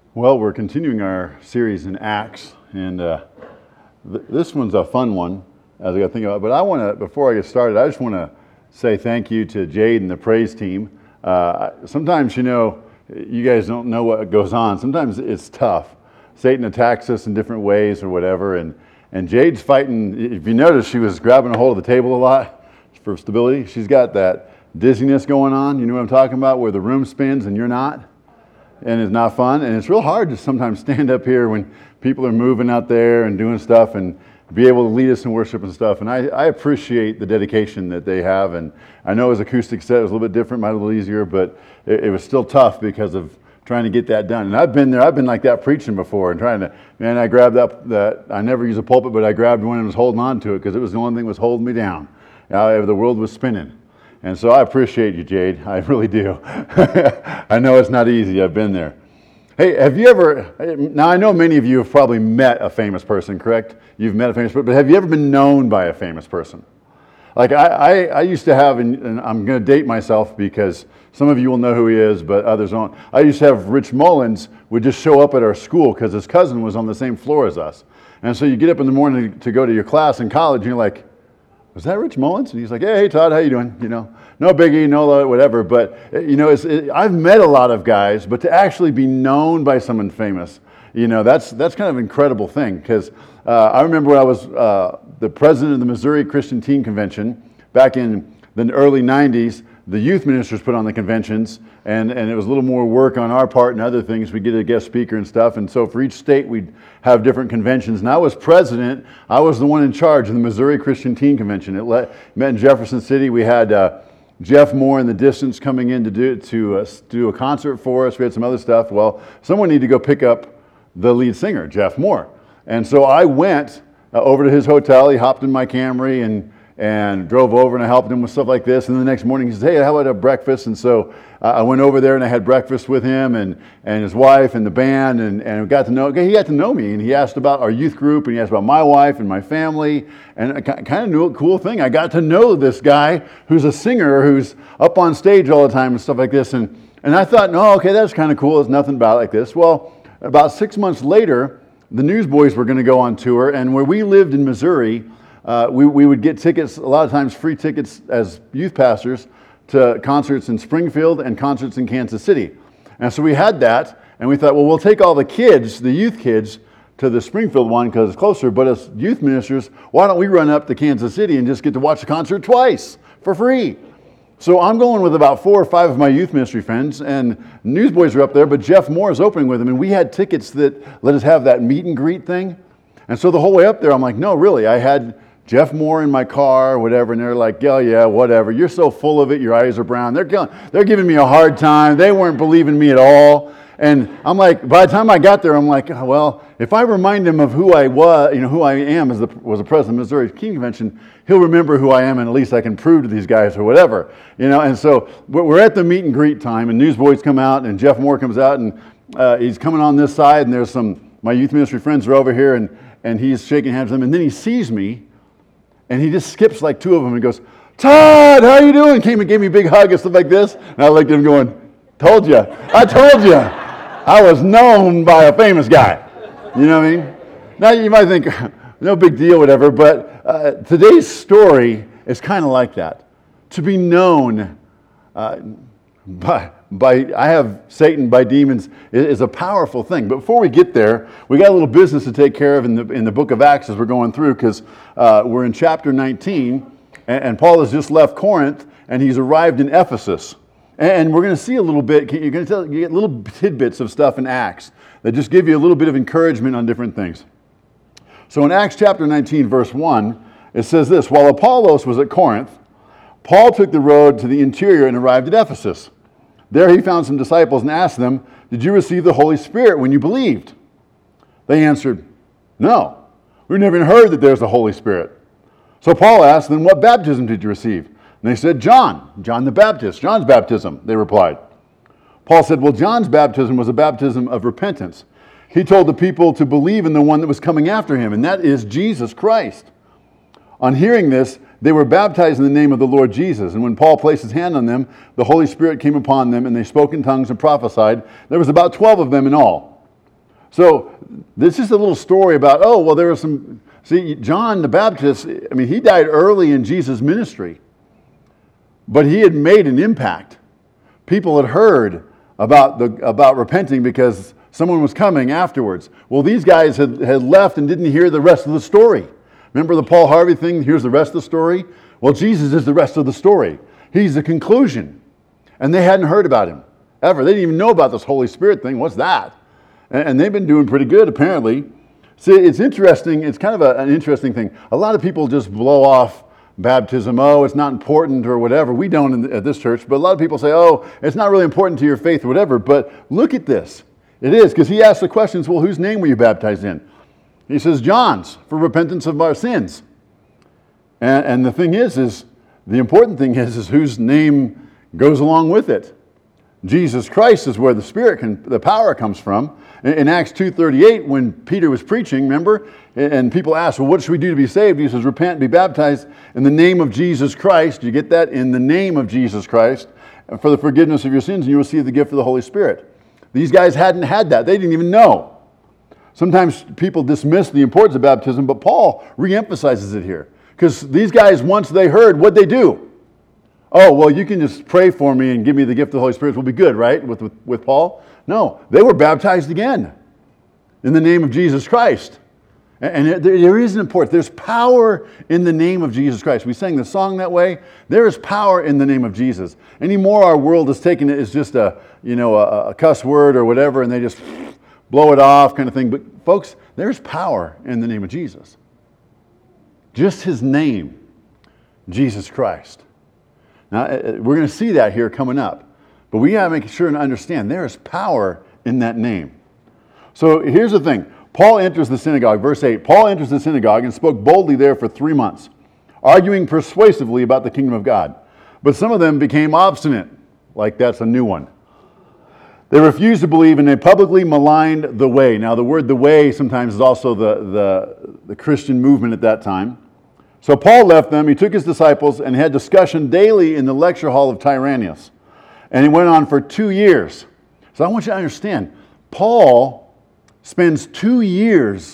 Well, we're continuing our series in Acts, and this one's a fun one, as I think about it. But before I get started, I just want to say thank you to Jade and the praise team. Sometimes, you guys don't know what goes on. Sometimes it's tough. Satan attacks us in different ways or whatever, and Jade's fighting. If you notice, she was grabbing a hold of the table a lot for stability. She's got that dizziness going on. You know what I'm talking about, where the room spins and you're not. And it's not fun, and it's real hard to sometimes stand up here when people are moving out there and doing stuff and be able to lead us in worship and stuff. And I appreciate the dedication that they have, and I know his acoustic set was a little bit different, might be a little easier, but it was still tough because of trying to get that done. And I've been there, I've been like that preaching before and I grabbed that I never use a pulpit, but I grabbed one and was holding on to it because it was the only thing that was holding me down. The world was spinning. And so I appreciate you, Jade. I really do. I know it's not easy. I've been there. Hey, have you ever, now I know many of you have probably met a famous person, correct? You've met a famous person, but have you ever been known by a famous person? Like I used to have, and I'm going to date myself because some of you will know who he is, but others don't. I used to have Rich Mullins would just show up at our school because his cousin was on the same floor as us. And so you get up in the morning to go to your class in college, and you're like, was that Rich Mullins? And he's like, hey, Todd, how you doing? No biggie, no whatever. But, I've met a lot of guys, but to actually be known by someone famous, that's kind of an incredible thing. Because I remember when I was the president of the Missouri Christian Teen Convention back in the early 90s, the youth ministers put on the conventions, and it was a little more work on our part and other things. We'd get a guest speaker and stuff, and so for each state we'd have different conventions. And I was president. I was the one in charge of the Missouri Christian Teen Convention. It met in Jefferson City. We had Jeff Moore in the distance coming in to do a concert for us. We had some other stuff. Well, someone needed to go pick up the lead singer, Jeff Moore. And so I went over to his hotel. He hopped in my Camry and drove over, and I helped him with stuff like this. And then the next morning he says, hey, how about a breakfast? And so I went over there and I had breakfast with him and his wife and the band, and he got to know me, and he asked about our youth group, and he asked about my wife and my family, and kind of a cool thing. I got to know this guy who's a singer who's up on stage all the time and stuff like this. And I thought, no, okay, that's kind of cool. There's nothing about it like this. Well, about 6 months later, the Newsboys were going to go on tour, and where we lived in Missouri, we would get tickets, a lot of times free tickets as youth pastors, to concerts in Springfield and concerts in Kansas City. And so we had that, and we thought, well, we'll take all the kids, the youth kids, to the Springfield one because it's closer, but as youth ministers, why don't we run up to Kansas City and just get to watch the concert twice for free? So I'm going with about 4 or 5 of my youth ministry friends, and Newsboys are up there, but Jeff Moore is opening with them, and we had tickets that let us have that meet and greet thing. And so the whole way up there, I'm like, no, really, I had Jeff Moore in my car or whatever, and they're like, yeah, whatever. You're so full of it, your eyes are brown. They're giving me a hard time. They weren't believing me at all. And I'm like, by the time I got there, I'm like, well, if I remind him of who I was, who I am was the president of the Missouri Teen Convention, he'll remember who I am, and at least I can prove to these guys or whatever. And so we're at the meet and greet time, and Newsboys come out, and Jeff Moore comes out, and he's coming on this side, and there's my youth ministry friends are over here, and he's shaking hands with them, and then he sees me, and he just skips like 2 of them and goes, Todd, how you doing? Came and gave me a big hug and stuff like this. And I looked at him going, I told you. I was known by a famous guy. You know what I mean? Now you might think, no big deal, whatever, but today's story is kind of like that. To be known by I have Satan by demons is a powerful thing. But before we get there, we got a little business to take care of in the book of Acts as we're going through, because we're in chapter 19, and Paul has just left Corinth, and he's arrived in Ephesus. And we're going to see a little bit, you get little tidbits of stuff in Acts that just give you a little bit of encouragement on different things. So in Acts chapter 19, verse 1, it says this: while Apollos was at Corinth, Paul took the road to the interior and arrived at Ephesus. There he found some disciples and asked them, did you receive the Holy Spirit when you believed? They answered, no, we've never even heard that there's a Holy Spirit. So Paul asked them, what baptism did you receive? And they said, John the Baptist, John's baptism, they replied. Paul said, well, John's baptism was a baptism of repentance. He told the people to believe in the one that was coming after him, and that is Jesus Christ. On hearing this, they were baptized in the name of the Lord Jesus. And when Paul placed his hand on them, the Holy Spirit came upon them, and they spoke in tongues and prophesied. There was about 12 of them in all. So this is a little story about, oh, well, there was some, see, John the Baptist, I mean, he died early in Jesus' ministry, but he had made an impact. People had heard about repenting because someone was coming afterwards. Well, these guys had left and didn't hear the rest of the story. Remember the Paul Harvey thing? Here's the rest of the story. Well, Jesus is the rest of the story. He's the conclusion. And they hadn't heard about him ever. They didn't even know about this Holy Spirit thing. What's that? And they've been doing pretty good, apparently. See, it's interesting. It's kind of an interesting thing. A lot of people just blow off baptism. Oh, it's not important or whatever. We don't at this church. But a lot of people say, oh, it's not really important to your faith or whatever. But look at this. It is, because he asked the questions, well, whose name were you baptized in? He says, John's, for repentance of our sins. And the thing is the important thing is whose name goes along with it. Jesus Christ is where the power comes from. In Acts 2:38, when Peter was preaching, remember, and people asked, well, what should we do to be saved? He says, repent and be baptized in the name of Jesus Christ. You get that? In the name of Jesus Christ, for the forgiveness of your sins, and you will receive the gift of the Holy Spirit. These guys hadn't had that. They didn't even know. Sometimes people dismiss the importance of baptism, but Paul reemphasizes it here. Because these guys, once they heard, what'd they do? Oh, well, you can just pray for me and give me the gift of the Holy Spirit. We'll be good, right, with Paul? No, they were baptized again in the name of Jesus Christ. And there is an importance. There's power in the name of Jesus Christ. We sang the song that way. There is power in the name of Jesus. Anymore, our world has taken it as just a cuss word or whatever, and they just blow it off kind of thing. But folks, there's power in the name of Jesus. Just his name, Jesus Christ. Now, we're going to see that here coming up. But we got to make sure and understand there is power in that name. So here's the thing. Paul enters the synagogue, verse 8. Paul enters the synagogue and spoke boldly there for 3 months, arguing persuasively about the kingdom of God. But some of them became obstinate, like that's a new one. They refused to believe, and they publicly maligned the way. Now, the word the way sometimes is also the Christian movement at that time. So Paul left them, he took his disciples, and had discussion daily in the lecture hall of Tyrannus. And it went on for 2 years. So I want you to understand, Paul spends 2 years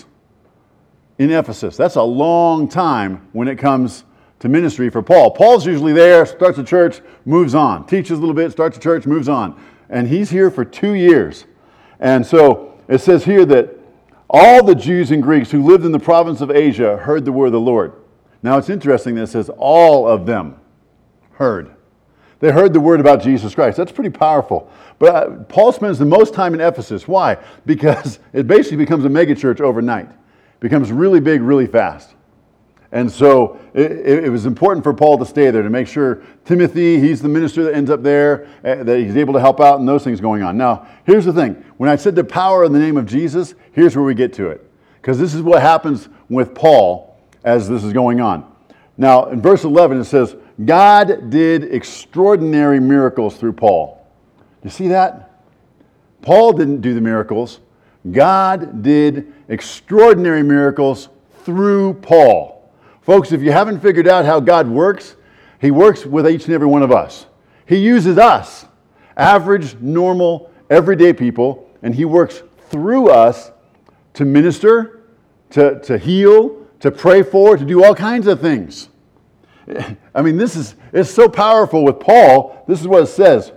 in Ephesus. That's a long time when it comes to ministry for Paul. Paul's usually there, starts a church, moves on. Teaches a little bit, starts a church, moves on. And he's here for 2 years. And so it says here that all the Jews and Greeks who lived in the province of Asia heard the word of the Lord. Now it's interesting that it says all of them heard. They heard the word about Jesus Christ. That's pretty powerful. But Paul spends the most time in Ephesus. Why? Because it basically becomes a megachurch overnight. It becomes really big, really fast. And so it was important for Paul to stay there to make sure Timothy, he's the minister that ends up there, that he's able to help out and those things going on. Now, here's the thing. When I said the power in the name of Jesus, here's where we get to it. Because this is what happens with Paul as this is going on. Now, in verse 11, it says, God did extraordinary miracles through Paul. You see that? Paul didn't do the miracles. God did extraordinary miracles through Paul. Folks, if you haven't figured out how God works, he works with each and every one of us. He uses us, average, normal, everyday people, and he works through us to minister, to heal, to pray for, to do all kinds of things. I mean, it's so powerful with Paul. This is what it says.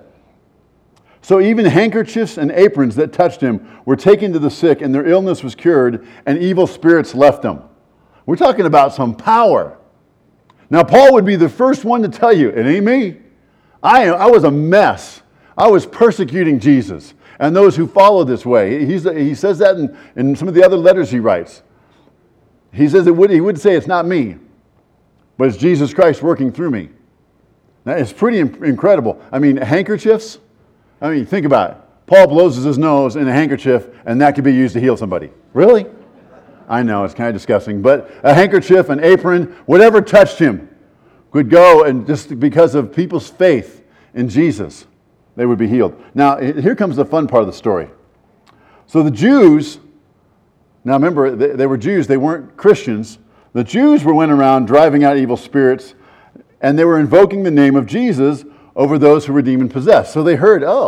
So even handkerchiefs and aprons that touched him were taken to the sick, and their illness was cured, and evil spirits left them. We're talking about some power. Now, Paul would be the first one to tell you, it ain't me. I was a mess. I was persecuting Jesus and those who follow this way. He says that in some of the other letters he writes. He says he would say it's not me, but it's Jesus Christ working through me. Now, it's pretty incredible. I mean, handkerchiefs. I mean, think about it. Paul blows his nose in a handkerchief, and that could be used to heal somebody. Really? I know, it's kind of disgusting. But a handkerchief, an apron, whatever touched him could go, and just because of people's faith in Jesus, they would be healed. Now, here comes the fun part of the story. So the Jews, now remember, they were Jews, they weren't Christians. The Jews went around driving out evil spirits, and they were invoking the name of Jesus over those who were demon-possessed. So they heard, oh,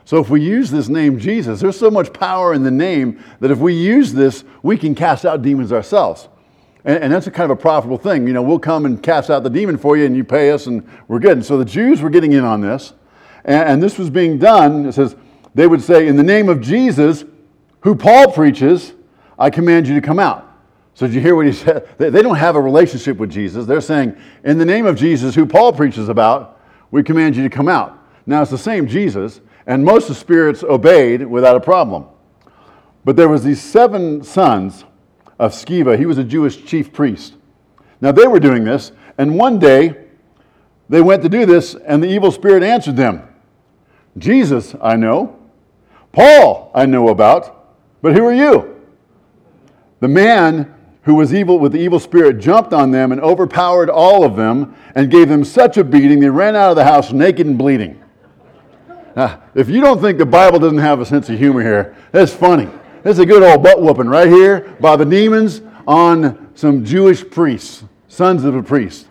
So if we use this name Jesus, there's so much power in the name that if we use this, we can cast out demons ourselves. And that's a kind of a profitable thing. You know, we'll come and cast out the demon for you and you pay us and we're good. And so the Jews were getting in on this. And this was being done. It says, they would say, in the name of Jesus, who Paul preaches, I command you to come out. So did you hear what he said? They don't have a relationship with Jesus. They're saying, in the name of Jesus, who Paul preaches about, we command you to come out. Now it's the same Jesus, and most of the spirits obeyed without a problem. But there was these 7 sons of Sceva. He was a Jewish chief priest. Now they were doing this, and one day they went to do this, and the evil spirit answered them. Jesus I know, Paul I know about, but who are you? The man who was evil with the evil spirit jumped on them and overpowered all of them and gave them such a beating they ran out of the house naked and bleeding. Now, if you don't think the Bible doesn't have a sense of humor here, that's funny. This is a good old butt whooping right here by the demons on some Jewish priests, sons of a priest.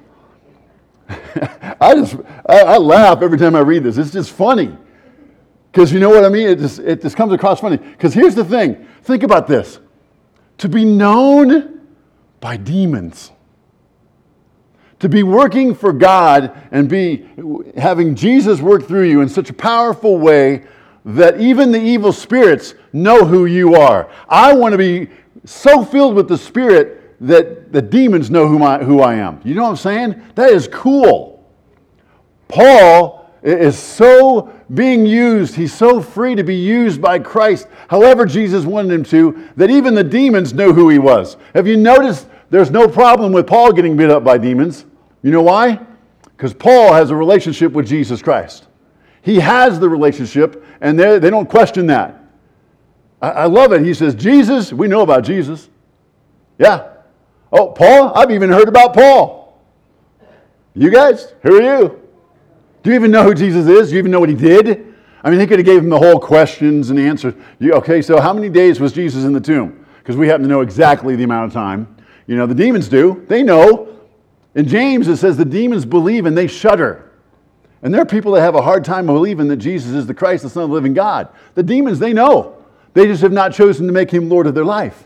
I laugh every time I read this. It's just funny. Because you know what I mean? It just comes across funny. Because here's the thing. Think about this. To be known by demons. To be working for God and be having Jesus work through you in such a powerful way that even the evil spirits know who you are. I want to be so filled with the Spirit that the demons know who I am. You know what I'm saying? That is cool. Paul is so being used. He's so free to be used by Christ, however Jesus wanted him to, that even the demons know who he was. Have you noticed there's no problem with Paul getting beat up by demons? You know why? Because Paul has a relationship with Jesus Christ. He has the relationship, and they don't question that. I love it. He says, Jesus, we know about Jesus. Yeah. Oh, Paul, I've even heard about Paul. You guys, who are you? Do you even know who Jesus is? Do you even know what he did? I mean, he could have gave him the whole questions and answers. Okay, so how many days was Jesus in the tomb? Because we happen to know exactly the amount of time. You know, the demons do. They know. In James, it says the demons believe and they shudder. And there are people that have a hard time believing that Jesus is the Christ, the Son of the living God. The demons, they know. They just have not chosen to make him Lord of their life.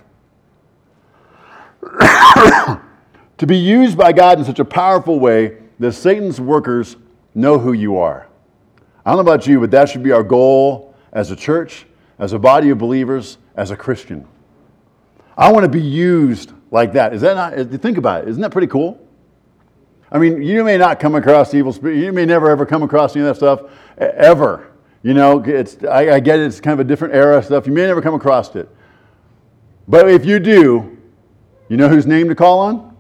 To be used by God in such a powerful way that Satan's workers know who you are. I don't know about you, but that should be our goal as a church, as a body of believers, as a Christian. I want to be used like that. Is that not, think about it, isn't that pretty cool? I mean, you may not come across the evil spirit. You may never ever come across any of that stuff, ever. You know, I get it, it's kind of a different era stuff. You may never come across it. But if you do, you know whose name to call on?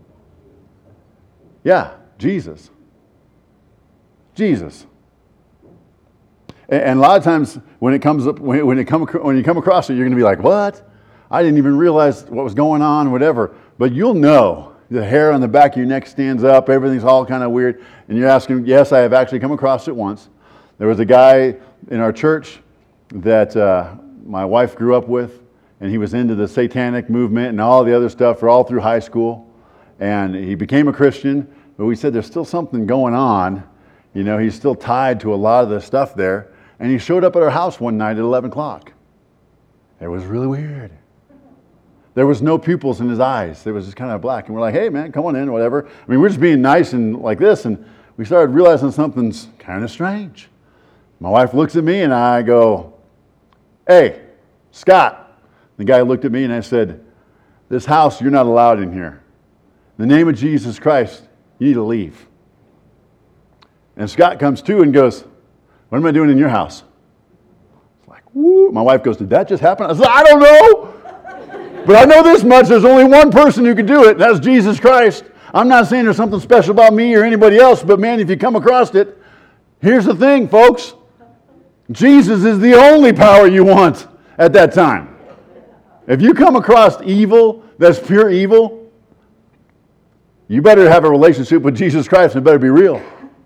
Yeah, Jesus. Jesus. And a lot of times when it comes up, when you come across it, you're going to be like, what? I didn't even realize what was going on, whatever. But you'll know. The hair on the back of your neck stands up. Everything's all kind of weird. And you're asking, yes, I have actually come across it once. There was a guy in our church that my wife grew up with, and he was into the satanic movement and all the other stuff all through high school. And he became a Christian, but we said there's still something going on. You know, he's still tied to a lot of the stuff there. And he showed up at our house one night at 11 o'clock. It was really weird. There was no pupils in his eyes. It was just kind of black. And we're like, hey, man, come on in, whatever. I mean, we're just being nice and like this. And we started realizing something's kind of strange. My wife looks at me and I go, hey, Scott. The guy looked at me and I said, this house, you're not allowed in here. In the name of Jesus Christ, you need to leave. And Scott comes to and goes, what am I doing in your house? It's like, woo. My wife goes, did that just happen? I said, I don't know. But I know this much, there's only one person who can do it. That's Jesus Christ. I'm not saying there's something special about me or anybody else, but man, if you come across it, here's the thing, folks. Jesus is the only power you want at that time. If you come across evil, that's pure evil, you better have a relationship with Jesus Christ and it better be real.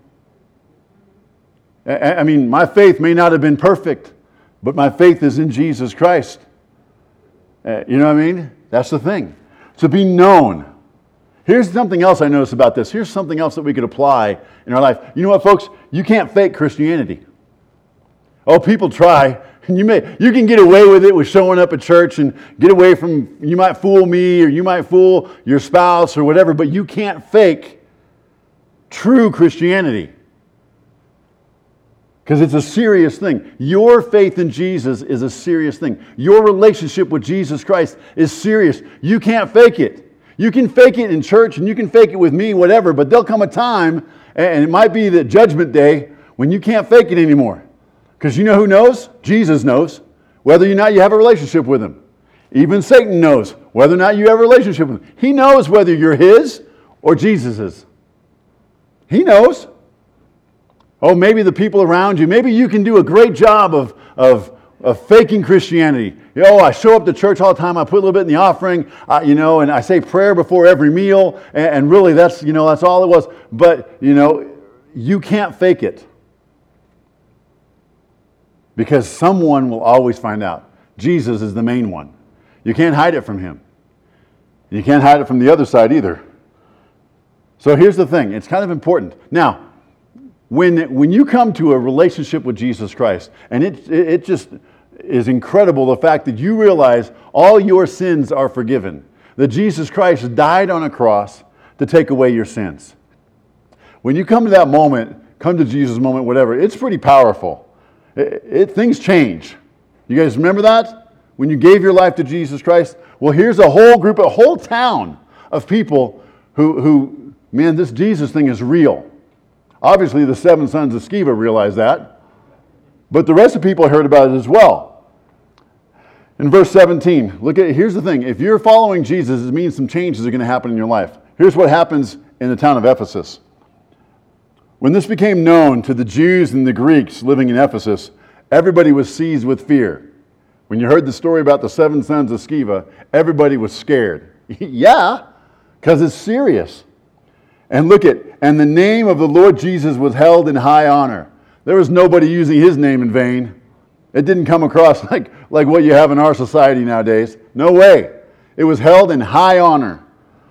I mean, my faith may not have been perfect, but my faith is in Jesus Christ. You know what I mean? That's the thing. To be known. Here's something else I noticed about this. Here's something else that we could apply in our life. You know what, folks? You can't fake Christianity. Oh, people try. And you can get away with it with showing up at church and get away from, you might fool me or you might fool your spouse or whatever, but you can't fake true Christianity. Because it's a serious thing. Your faith in Jesus is a serious thing. Your relationship with Jesus Christ is serious. You can't fake it. You can fake it in church and you can fake it with me, whatever, but there'll come a time, and it might be the judgment day, when you can't fake it anymore. Because you know who knows? Jesus knows whether or not you have a relationship with Him. Even Satan knows whether or not you have a relationship with Him. He knows whether you're His or Jesus's. He knows. Oh, maybe the people around you, maybe you can do a great job of faking Christianity. I show up to church all the time, I put a little bit in the offering, and I say prayer before every meal, and really that's all it was. But, you can't fake it. Because someone will always find out. Jesus is the main one. You can't hide it from Him. You can't hide it from the other side either. So here's the thing. It's kind of important. Now, when you come to a relationship with Jesus Christ, and it just is incredible, the fact that you realize all your sins are forgiven. That Jesus Christ died on a cross to take away your sins. When you come to that moment, come to Jesus' moment, whatever, it's pretty powerful. Things change. You guys remember that? When you gave your life to Jesus Christ? Well, here's a whole group, a whole town of people who man, this Jesus thing is real. Obviously, the 7 sons of Sceva realized that. But the rest of the people heard about it as well. In verse 17, here's the thing. If you're following Jesus, it means some changes are going to happen in your life. Here's what happens in the town of Ephesus. When this became known to the Jews and the Greeks living in Ephesus, everybody was seized with fear. When you heard the story about the 7 sons of Sceva, everybody was scared. Yeah, because it's serious. And and the name of the Lord Jesus was held in high honor. There was nobody using His name in vain. It didn't come across like what you have in our society nowadays. No way. It was held in high honor.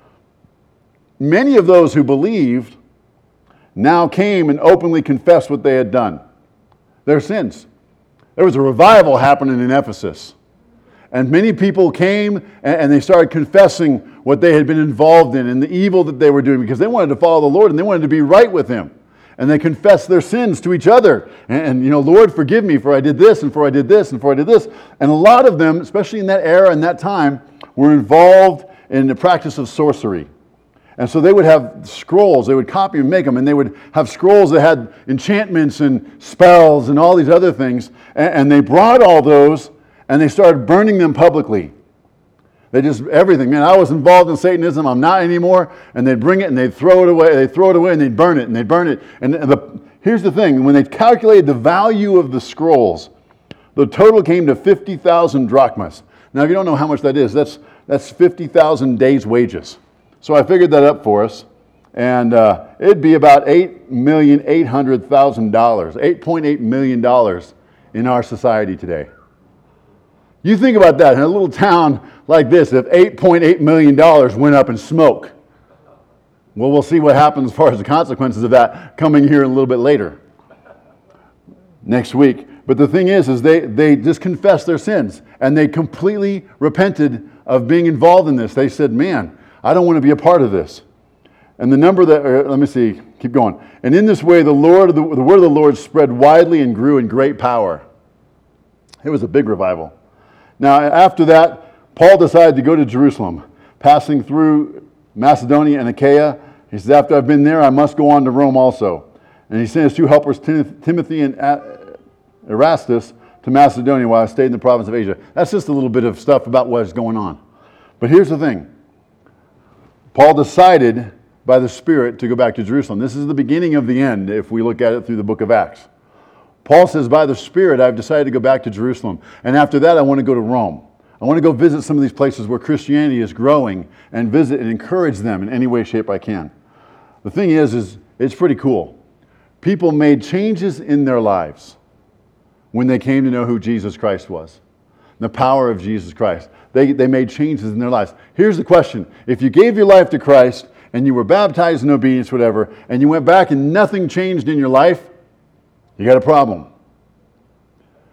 Many of those who believed now came and openly confessed what they had done, their sins. There was a revival happening in Ephesus. And many people came and they started confessing what they had been involved in and the evil that they were doing because they wanted to follow the Lord and they wanted to be right with Him. And they confessed their sins to each other. And Lord, forgive me for I did this and for I did this and for I did this. And a lot of them, especially in that era and that time, were involved in the practice of sorcery. And so they would have scrolls, they would copy and make them, and they would have scrolls that had enchantments and spells and all these other things. And they brought all those and they started burning them publicly. Everything. Man, I was involved in Satanism, I'm not anymore. And they'd bring it and they'd throw it away and they'd burn it and they'd burn it. And here's the thing, when they calculated the value of the scrolls, the total came to 50,000 drachmas. Now, if you don't know how much that is, that's 50,000 days' wages. So I figured that up for us, and it'd be about $8,800,000, $8.8 million in our society today. You think about that, in a little town like this, if $8.8 million went up in smoke. Well, we'll see what happens as far as the consequences of that coming here a little bit later, next week. But the thing is they just confessed their sins, and they completely repented of being involved in this. They said, man, I don't want to be a part of this. And the number keep going. And in this way, the word of the Lord spread widely and grew in great power. It was a big revival. Now, after that, Paul decided to go to Jerusalem, passing through Macedonia and Achaia. He says, after I've been there, I must go on to Rome also. And he sent his 2 helpers, Timothy and Erastus, to Macedonia while I stayed in the province of Asia. That's just a little bit of stuff about what's going on. But here's the thing. Paul decided by the Spirit to go back to Jerusalem. This is the beginning of the end if we look at it through the book of Acts. Paul says, by the Spirit, I've decided to go back to Jerusalem. And after that, I want to go to Rome. I want to go visit some of these places where Christianity is growing and visit and encourage them in any way, shape I can. The thing is it's pretty cool. People made changes in their lives when they came to know who Jesus Christ was. The power of Jesus Christ. They made changes in their lives. Here's the question. If you gave your life to Christ and you were baptized in obedience, whatever, and you went back and nothing changed in your life, you got a problem.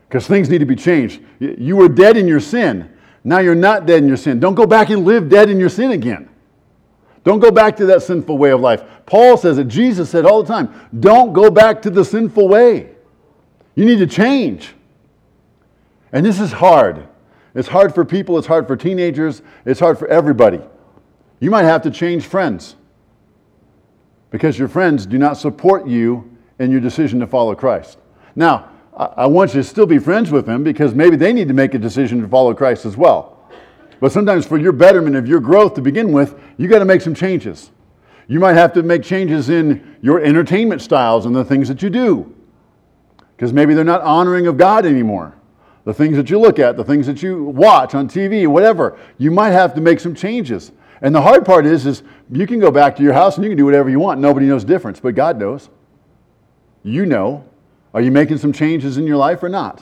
because things need to be changed. You were dead in your sin. Now you're not dead in your sin. Don't go back and live dead in your sin again. Don't go back to that sinful way of life. Paul says it. Jesus said all the time, don't go back to the sinful way. You need to change. And this is hard. It's hard for people. It's hard for teenagers. It's hard for everybody. You might have to change friends because your friends do not support you in your decision to follow Christ. Now, I want you to still be friends with them because maybe they need to make a decision to follow Christ as well. But sometimes for your betterment of your growth to begin with, you got to make some changes. You might have to make changes in your entertainment styles and the things that you do because maybe they're not honoring of God anymore. The things that you look at, the things that you watch on TV, whatever, you might have to make some changes. And the hard part is you can go back to your house and you can do whatever you want. Nobody knows the difference, but God knows. You know. Are you making some changes in your life or not?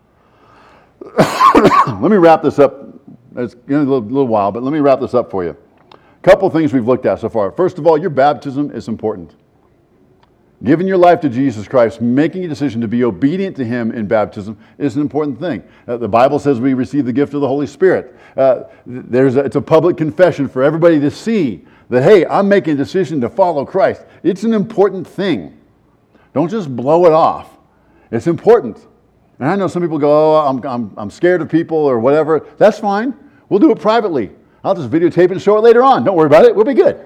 Let me wrap this up. It's going to be a little while, but let me wrap this up for you. A couple things we've looked at so far. First of all, your baptism is important. Giving your life to Jesus Christ, making a decision to be obedient to Him in baptism is an important thing. The Bible says we receive the gift of the Holy Spirit. It's a public confession for everybody to see that, hey, I'm making a decision to follow Christ. It's an important thing. Don't just blow it off. It's important. And I know some people go, oh, I'm scared of people or whatever. That's fine. We'll do it privately. I'll just videotape it and show it later on. Don't worry about it. We'll be good.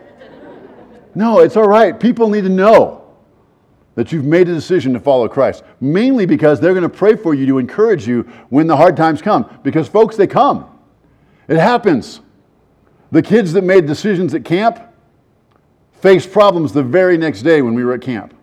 No, it's all right. People need to know that you've made a decision to follow Christ. Mainly because they're going to pray for you to encourage you when the hard times come. Because folks, they come. It happens. The kids that made decisions at camp faced problems the very next day when we were at camp.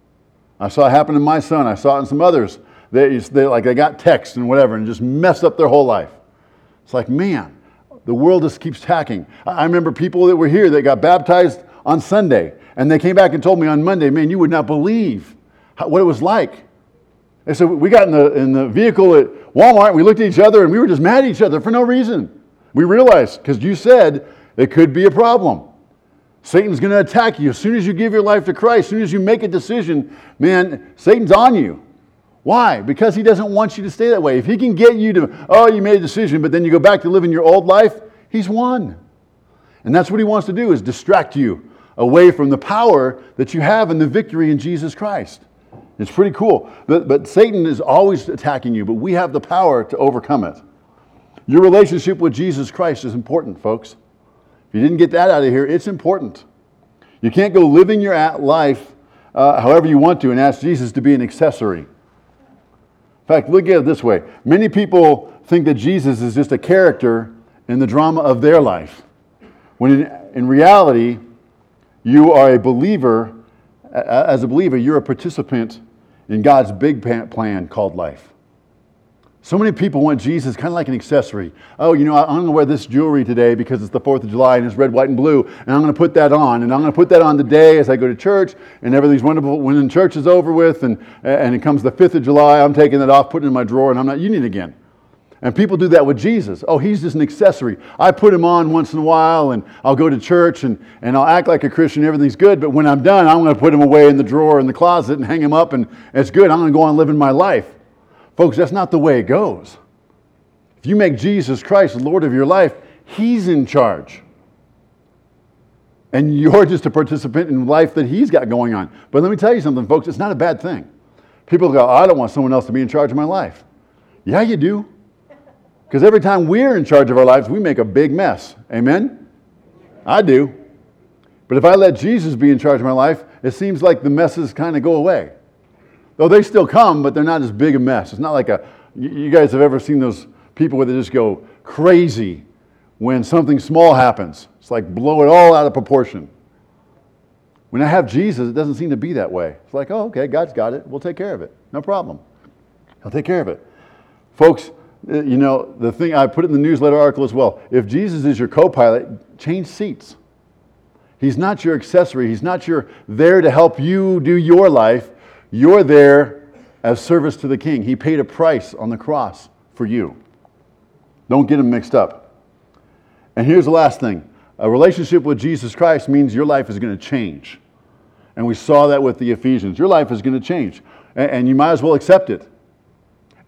I saw it happen to my son. I saw it in some others. They got text and whatever and just messed up their whole life. It's like, man, the world just keeps tacking. I remember people that were here that got baptized on Sunday and they came back and told me on Monday, man, you would not believe what it was like. They said, we got in the vehicle at Walmart and we looked at each other and we were just mad at each other for no reason. We realized, because you said it could be a problem. Satan's going to attack you. As soon as you give your life to Christ, as soon as you make a decision, man, Satan's on you. Why? Because he doesn't want you to stay that way. If he can get you to, oh, you made a decision, but then you go back to living your old life, he's won. And that's what he wants to do, is distract you away from the power that you have in the victory in Jesus Christ. It's pretty cool. But Satan is always attacking you, but we have the power to overcome it. Your relationship with Jesus Christ is important, folks. If you didn't get that out of here, it's important. You can't go living your life however you want to and ask Jesus to be an accessory. In fact, look at it this way. Many people think that Jesus is just a character in the drama of their life. When in reality, you are a believer. As a believer, you're a participant in God's big plan called life. So many people want Jesus kind of like an accessory. Oh, I'm going to wear this jewelry today because it's the 4th of July and it's red, white, and blue. And I'm going to put that on. And I'm going to put that on today as I go to church. And everything's wonderful. When church is over with and it comes the 5th of July, I'm taking it off, putting it in my drawer, and I'm not using it again. And people do that with Jesus. Oh, he's just an accessory. I put him on once in a while and I'll go to church and I'll act like a Christian. Everything's good. But when I'm done, I'm going to put him away in the drawer in the closet and hang him up and it's good. I'm going to go on living my life. Folks, that's not the way it goes. If you make Jesus Christ the Lord of your life, he's in charge. And you're just a participant in life that he's got going on. But let me tell you something, folks, it's not a bad thing. People go, I don't want someone else to be in charge of my life. Yeah, you do. Because every time we're in charge of our lives, we make a big mess. Amen? I do. But if I let Jesus be in charge of my life, it seems like the messes kind of go away. Though they still come, but they're not as big a mess. It's not like you guys have ever seen those people where they just go crazy when something small happens. It's like blow it all out of proportion. When I have Jesus, it doesn't seem to be that way. It's like, oh, okay, God's got it. We'll take care of it. No problem. He'll take care of it. Folks, the thing, I put it in the newsletter article as well. If Jesus is your co-pilot, change seats. He's not your accessory. He's not there to help you do your life. You're there as service to the King. He paid a price on the cross for you. Don't get them mixed up. And here's the last thing. A relationship with Jesus Christ means your life is going to change. And we saw that with the Ephesians. Your life is going to change. And you might as well accept it.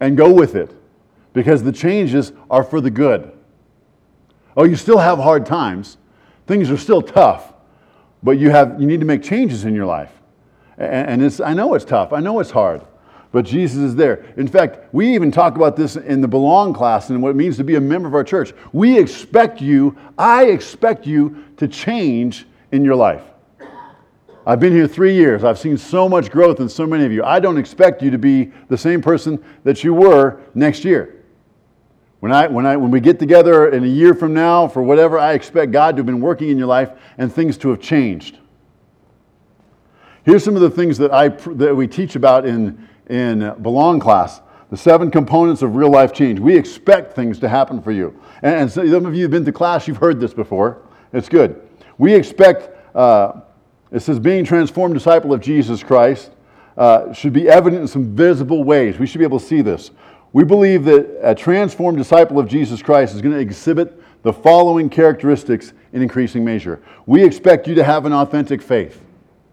and go with it, because the changes are for the good. Oh, you still have hard times. Things are still tough, but you need to make changes in your life. And I know it's tough. I know it's hard, but Jesus is there. In fact, we even talk about this in the Belong class and what it means to be a member of our church. I expect you to change in your life. I've been here 3 years. I've seen so much growth in so many of you. I don't expect you to be the same person that you were next year. When we get together in a year from now for whatever, I expect God to have been working in your life and things to have changed. Here's some of the things that we teach about in Belong class. The 7 components of real life change. We expect things to happen for you. And so some of you have been to class, you've heard this before. It's good. We expect, it says, being transformed disciple of Jesus Christ should be evident in some visible ways. We should be able to see this. We believe that a transformed disciple of Jesus Christ is going to exhibit the following characteristics in increasing measure. We expect you to have an authentic faith.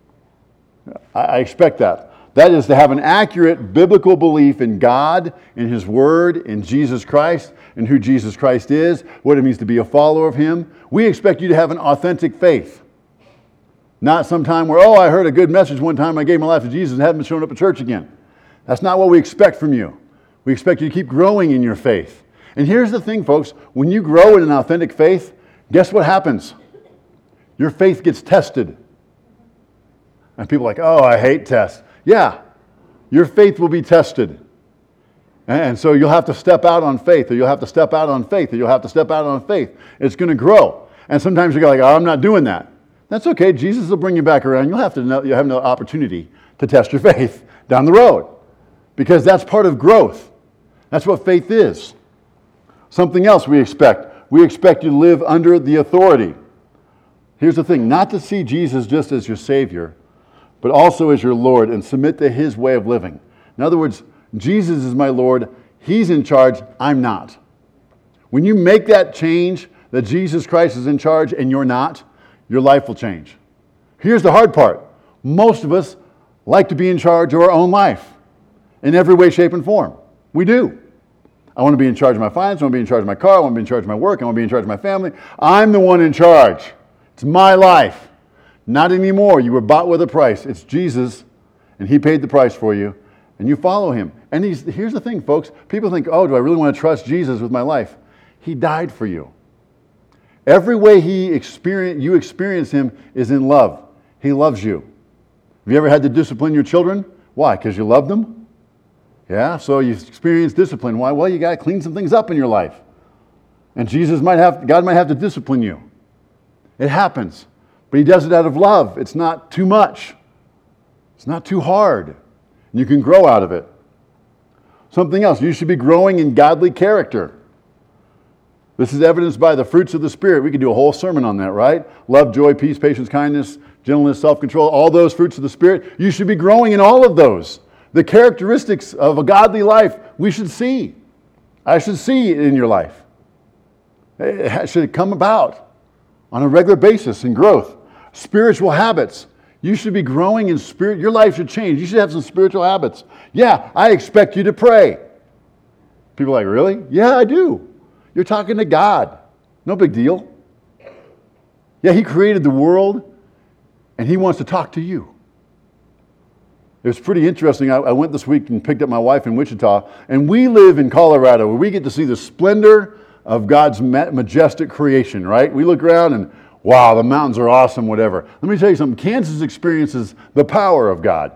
I expect that. That is to have an accurate biblical belief in God, in His Word, in Jesus Christ, and who Jesus Christ is, what it means to be a follower of Him. We expect you to have an authentic faith. Not some time where, I heard a good message one time, I gave my life to Jesus and haven't been showing up at church again. That's not what we expect from you. We expect you to keep growing in your faith. And here's the thing, folks. When you grow in an authentic faith, guess what happens? Your faith gets tested. And people are like, I hate tests. Yeah, your faith will be tested. And so you'll have to step out on faith, or you'll have to step out on faith, or you'll have to step out on faith. It's going to grow. And sometimes you're like, I'm not doing that. That's okay. Jesus will bring you back around. You'll have no opportunity to test your faith down the road, because that's part of growth. That's what faith is. Something else we expect. We expect you to live under the authority. Here's the thing, not to see Jesus just as your Savior, but also as your Lord, and submit to His way of living. In other words, Jesus is my Lord. He's in charge. I'm not. When you make that change, that Jesus Christ is in charge and you're not, your life will change. Here's the hard part. Most of us like to be in charge of our own life in every way, shape, and form. We do. I want to be in charge of my finances. I want to be in charge of my car. I want to be in charge of my work. I want to be in charge of my family. I'm the one in charge. It's my life. Not anymore. You were bought with a price. It's Jesus, and He paid the price for you, and you follow Him. And here's the thing, folks. People think, do I really want to trust Jesus with my life? He died for you. Every way you experience Him is in love. He loves you. Have you ever had to discipline your children? Why? Because you love them? Yeah, so you experience discipline. Why? Well, you got to clean some things up in your life. And God might have to discipline you. It happens. But He does it out of love. It's not too much. It's not too hard. And you can grow out of it. Something else, you should be growing in godly character. This is evidenced by the fruits of the Spirit. We could do a whole sermon on that, right? Love, joy, peace, patience, kindness, gentleness, self-control, all those fruits of the Spirit. You should be growing in all of those. The characteristics of a godly life we should see. I should see it in your life. It should come about on a regular basis in growth. Spiritual habits. You should be growing in spirit. Your life should change. You should have some spiritual habits. Yeah, I expect you to pray. People are like, really? Yeah, I do. You're talking to God. No big deal. Yeah, He created the world, and He wants to talk to you. It was pretty interesting. I went this week and picked up my wife in Wichita, and we live in Colorado where we get to see the splendor of God's majestic creation, right? We look around and, wow, the mountains are awesome, whatever. Let me tell you something. Kansas experiences the power of God.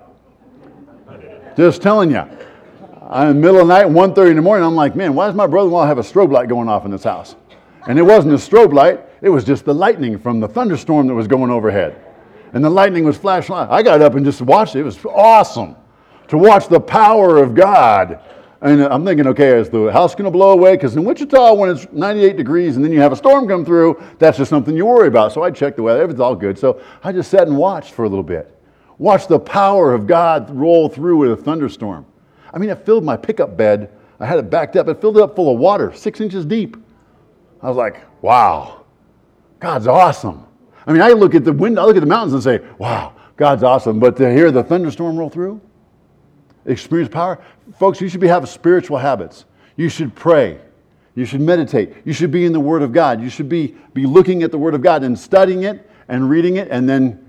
Just telling you. I'm in the middle of the night, 1:30 in the morning, I'm like, man, why does my brother-in-law have a strobe light going off in this house? And it wasn't a strobe light. It was just the lightning from the thunderstorm that was going overhead. And the lightning was flashing. I got up and just watched it. It was awesome to watch the power of God. And I'm thinking, okay, is the house going to blow away? Because in Wichita, when it's 98 degrees and then you have a storm come through, that's just something you worry about. So I checked the weather. Everything's all good. So I just sat and watched for a little bit. Watched the power of God roll through with a thunderstorm. I mean, it filled my pickup bed. I had it backed up. It filled it up full of water, 6 inches deep. I was like, wow, God's awesome. I mean, I look at the window, I look at the mountains and say, wow, God's awesome. But to hear the thunderstorm roll through, experience power? Folks, you should have spiritual habits. You should pray. You should meditate. You should be in the Word of God. You should be looking at the Word of God and studying it and reading it and then,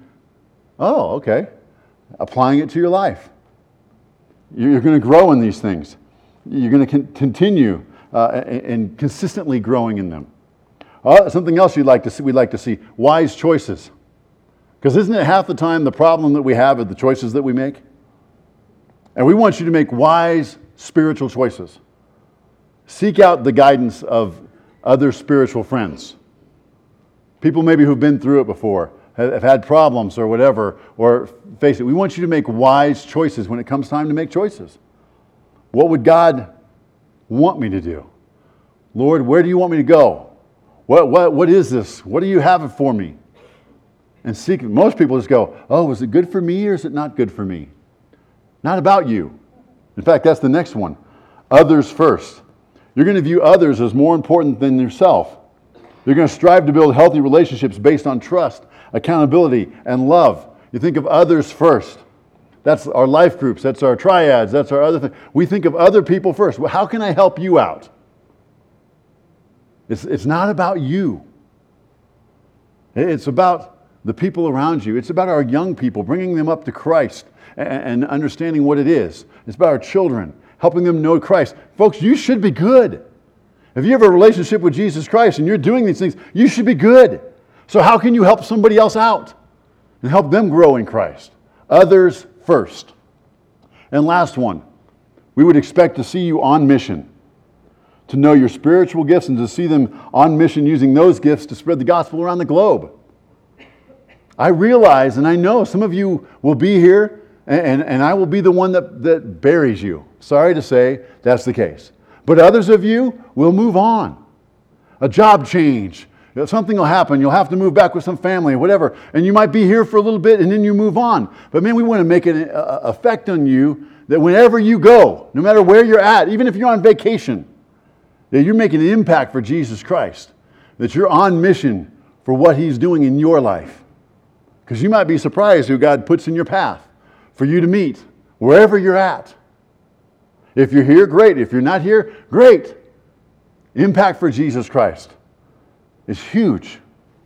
applying it to your life. You're going to grow in these things. You're going to continue and consistently growing in them. Something else we'd like to see, wise choices. Because isn't it half the time the problem that we have are the choices that we make? And we want you to make wise spiritual choices. Seek out the guidance of other spiritual friends. People maybe who've been through it before, have had problems or whatever, or face it. We want you to make wise choices when it comes time to make choices. What would God want me to do? Lord, where do you want me to go? What is this? What do you have for me? And seek. Most people just go, is it good for me or is it not good for me? Not about you. In fact, that's the next one. Others first. You're going to view others as more important than yourself. You're going to strive to build healthy relationships based on trust, accountability, and love. You think of others first. That's our life groups. That's our triads. That's our other thing. We think of other people first. Well, how can I help you out? It's not about you. It's about the people around you. It's about our young people, bringing them up to Christ and understanding what it is. It's about our children, helping them know Christ. Folks, you should be good. If you have a relationship with Jesus Christ and you're doing these things, you should be good. So how can you help somebody else out and help them grow in Christ? Others first. And last one, we would expect to see you on mission, to know your spiritual gifts and to see them on mission using those gifts to spread the gospel around the globe. I realize and I know some of you will be here and I will be the one that buries you. Sorry to say, that's the case. But others of you will move on. A job change. Something will happen. You'll have to move back with some family or whatever. And you might be here for a little bit and then you move on. But man, we want to make an effect on you that whenever you go, no matter where you're at, even if you're on vacation, that you're making an impact for Jesus Christ. That you're on mission for what He's doing in your life. Because you might be surprised who God puts in your path for you to meet wherever you're at. If you're here, great. If you're not here, great. Impact for Jesus Christ is huge.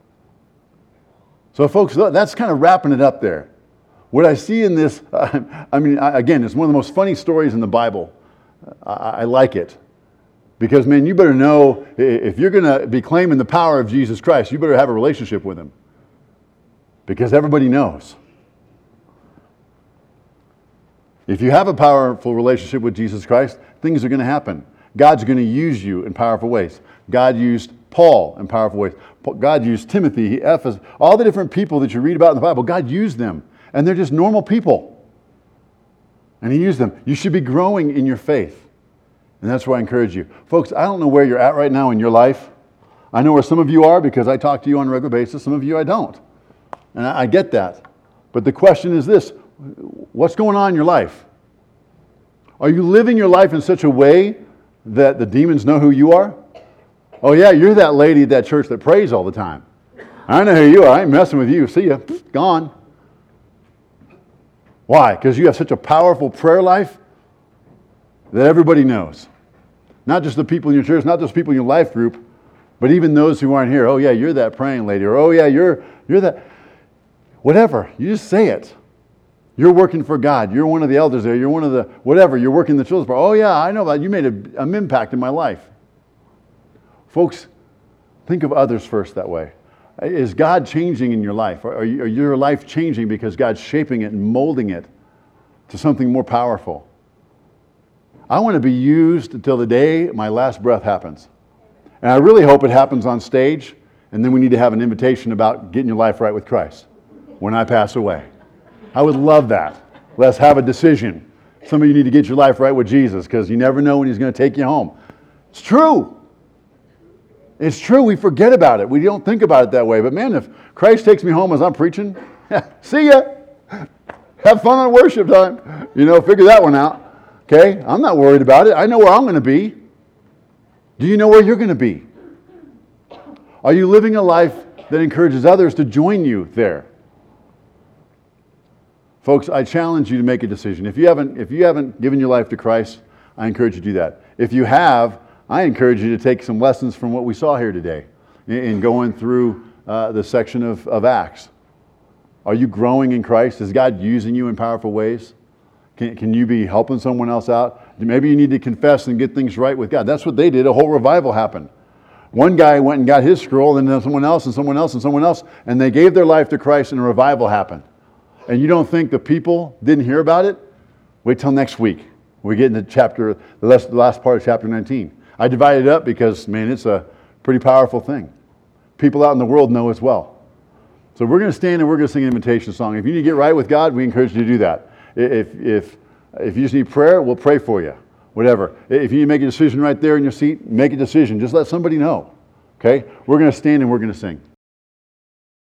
So folks, that's kind of wrapping it up there. What I see in this, again, it's one of the most funny stories in the Bible. I like it. Because, man, you better know, if you're going to be claiming the power of Jesus Christ, you better have a relationship with Him. Because everybody knows. If you have a powerful relationship with Jesus Christ, things are going to happen. God's going to use you in powerful ways. God used Paul in powerful ways. God used Timothy, Ephesus, all the different people that you read about in the Bible, God used them. And they're just normal people. And He used them. You should be growing in your faith. And that's why I encourage you. Folks, I don't know where you're at right now in your life. I know where some of you are because I talk to you on a regular basis. Some of you I don't. And I get that. But the question is this. What's going on in your life? Are you living your life in such a way that the demons know who you are? Oh yeah, you're that lady at that church that prays all the time. I know who you are. I ain't messing with you. See ya. Gone. Why? Because you have such a powerful prayer life that everybody knows. Not just the people in your church, not just people in your life group, but even those who aren't here. Oh yeah, you're that praying lady. Or oh yeah, you're that. Whatever. You just say it. You're working for God. You're one of the elders there. You're one of the whatever. You're working the children's part. Oh yeah, I know about it. You made an impact in my life. Folks, think of others first that way. Is God changing in your life? Are your life changing because God's shaping it and molding it to something more powerful? I want to be used until the day my last breath happens. And I really hope it happens on stage, and then we need to have an invitation about getting your life right with Christ when I pass away. I would love that. Let's have a decision. Some of you need to get your life right with Jesus because you never know when He's going to take you home. It's true. It's true. We forget about it. We don't think about it that way. But man, if Christ takes me home as I'm preaching, see ya. Have fun on worship time. Figure that one out. Okay? I'm not worried about it. I know where I'm going to be. Do you know where you're going to be? Are you living a life that encourages others to join you there? Folks, I challenge you to make a decision. If you haven't given your life to Christ, I encourage you to do that. If you have, I encourage you to take some lessons from what we saw here today in going through the section of Acts. Are you growing in Christ? Is God using you in powerful ways? Can you be helping someone else out? Maybe you need to confess and get things right with God. That's what they did. A whole revival happened. One guy went and got his scroll, and then someone else, and someone else, and someone else, and they gave their life to Christ, and a revival happened. And you don't think the people didn't hear about it? Wait till next week. We get into the last part of chapter 19. I divided it up because, man, it's a pretty powerful thing. People out in the world know as well. So we're going to stand and we're going to sing an invitation song. If you need to get right with God, we encourage you to do that. If you just need prayer, we'll pray for you. Whatever. If you need to make a decision right there in your seat, make a decision. Just let somebody know. Okay? We're going to stand and we're going to sing.